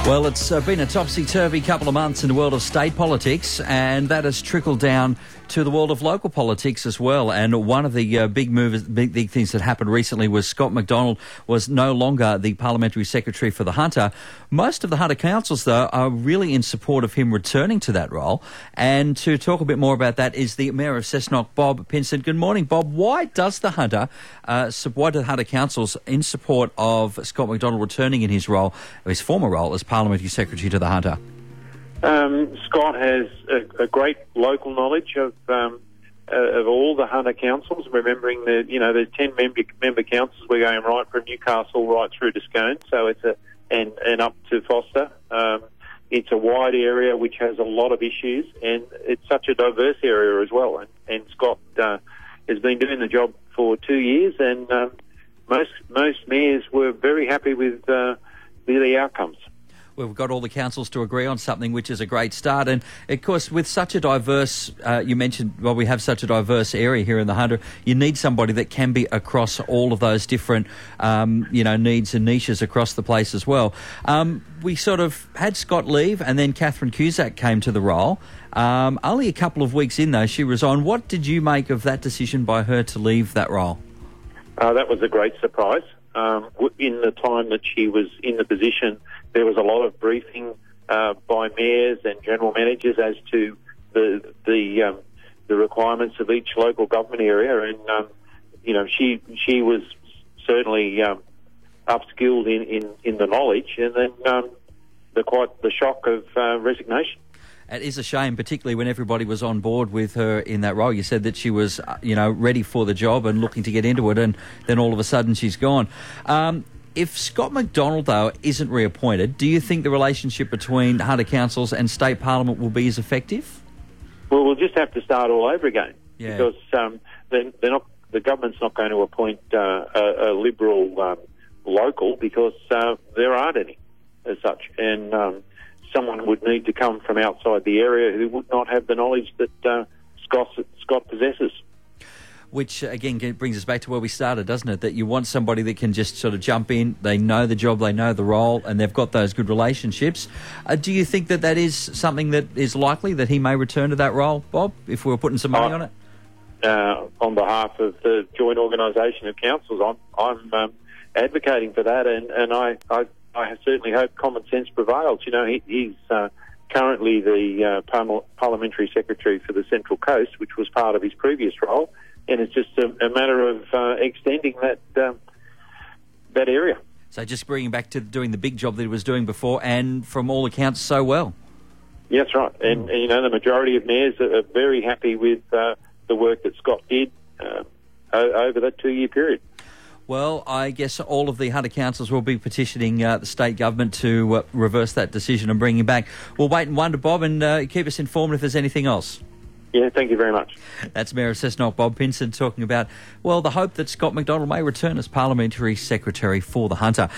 Well, it's been a topsy-turvy couple of months in the world of state politics, and that has trickled down to the world of local politics as well. And one of the big things that happened recently was Scott McDonald was no longer the Parliamentary Secretary for the Hunter. Most of the Hunter councils, though, are really in support of him returning to that role. And to talk a bit more about that is the Mayor of Cessnock, Bob Pinson. Good morning, Bob. Why do the Hunter councils in support of Scott McDonald returning in his role, his former role as Parliamentary Secretary to the Hunter? Scott has a great local knowledge of all the Hunter councils. Remembering that there's 10 member councils. We're going right from Newcastle right through to Scone, so it's and up to Foster. It's a wide area which has a lot of issues, and it's such a diverse area as well. And Scott has been doing the job for 2 years, and most mayors were very happy with the outcomes. We've got all the councils to agree on something, which is a great start. And, of course, with such a diverse, you mentioned, we have such a diverse area here in the Hunter, you need somebody that can be across all of those different, needs and niches across the place as well. We sort of had Scott leave, and then Catherine Cusack came to the role. Only a couple of weeks in, though, she resigned. What did you make of that decision by her to leave that role? That was a great surprise. In the time that she was in the position, there was a lot of briefing by mayors and general managers as to the requirements of each local government area, and she was certainly upskilled in the knowledge, and then the shock of resignation. It is a shame, particularly when everybody was on board with her in that role. You said that she was, ready for the job and looking to get into it, and then all of a sudden she's gone. If Scott McDonald, though, isn't reappointed, do you think the relationship between Hunter councils and state parliament will be as effective? Well, we'll just have to start all over again, because the government's not going to appoint a Liberal local, because there aren't any as such, and someone would need to come from outside the area who would not have the knowledge that Scott possesses. Which, again, brings us back to where we started, doesn't it? That you want somebody that can just sort of jump in, they know the job, they know the role, and they've got those good relationships. Do you think that is something that is likely, that he may return to that role, Bob, if we were putting some money on it? On behalf of the joint organisation of councils, I'm advocating for that, and I certainly hope common sense prevails. He's currently the Parliamentary Secretary for the Central Coast, which was part of his previous role, and it's just a matter of extending that area. So just bringing back to doing the big job that he was doing before, and from all accounts, so well. Yes, right. And the majority of mayors are very happy with the work that Scott did over that 2-year period. Well, I guess all of the Hunter councils will be petitioning the state government to reverse that decision and bring him back. We'll wait and wonder, Bob, and keep us informed if there's anything else. Yeah, thank you very much. That's Mayor of Cessnock, Bob Pinson, talking about, the hope that Scott McDonald may return as Parliamentary Secretary for the Hunter.